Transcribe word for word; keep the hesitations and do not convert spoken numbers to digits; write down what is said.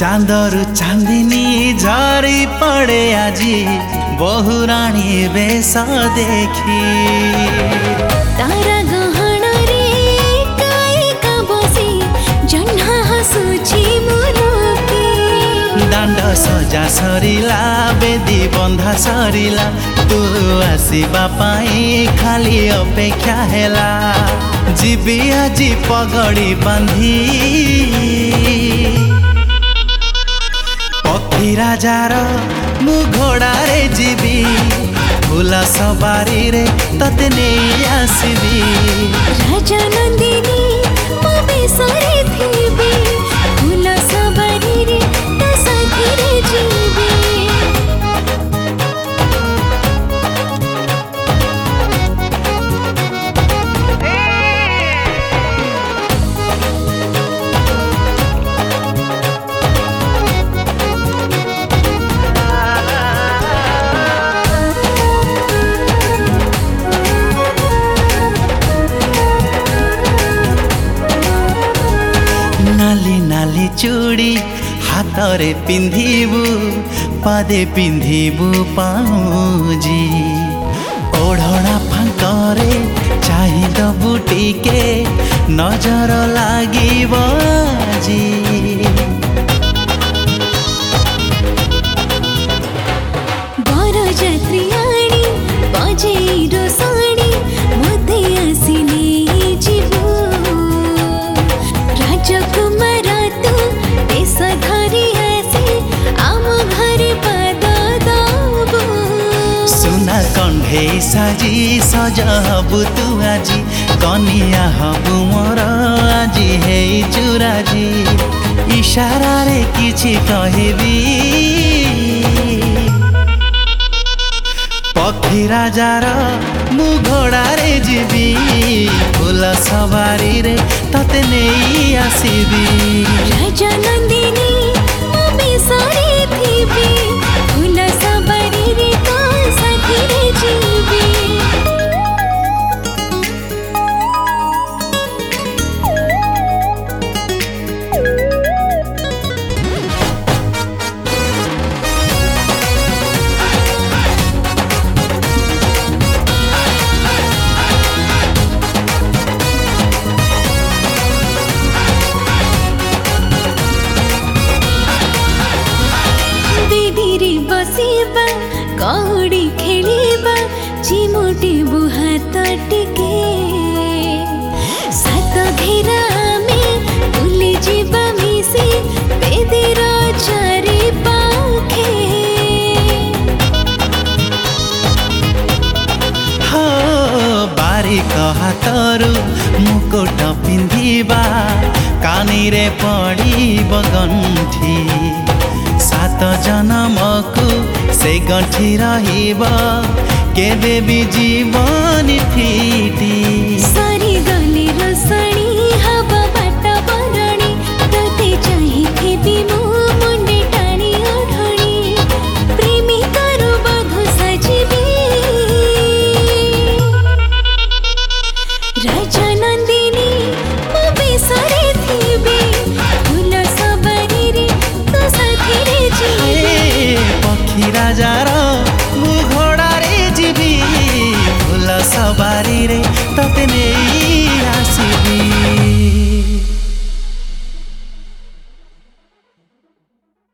चांदरु चांदिनी झरी पड़े आजी बहुराणी बेश देखी तारा गहन रे कायका बसी जन्हा हसुची मुरुकी दांड सजा सरिला बेदी बंधा सरिला तू आसीबा पाई खाली अपेक्षा हेला जीवी आजी पगड़ी बांधी पक्षी राजार मु घोड़ारे जीवी फूल सवारी रे तते नहीं आसबी राजा नंदिनी मो बेसरे थीबी फूल सवारी रे तो साथी रे जीवी नाली नाली चूड़ी हाथ रे पिंधिबू पादे पिंधिबू पाऊजी ओढ़ना फांकरे चाहिदबू टिके नजर लागिब आजी बरजात्री आनी बजेई रोसाणी मते आसिने जीवो राजकुमार तू देश धरी आसी आम घरे पद दबो सुना कंढे साजी सजबू तू आजी कनिया हबू मोर आजी हे चुराजी इशारा रे किछि कहबी पक्षी राजार मु घोड़ारे जीवी फूल सवारी रे तते नहीं आसबी राजा नंदिनी मो बेसरे थीबी फूल सवारी रे तो साथी रे जीवी बसीबा कौड़ी खेलिबा चिमुटी बुहात टिके सात घेरा में बुली जीवा मिसी बेदीर चारि पाखे हो बारिक हातरू मुकुट पिंधिबा कानी रे पड़ीब गंठी सात जन्मकु से गंठी रहिब केबे भी जीवन फिटी सारी गली रसणी हवा बाट बरणी तते चाहिथिबी मो मुंडे टाणी ओढ़णी प्रेमिकार बधु सजीबी राजा नंदिनी मो बेसरे थीबी फूल सवारी रे तो साथी रे जीवी पक्षी राजार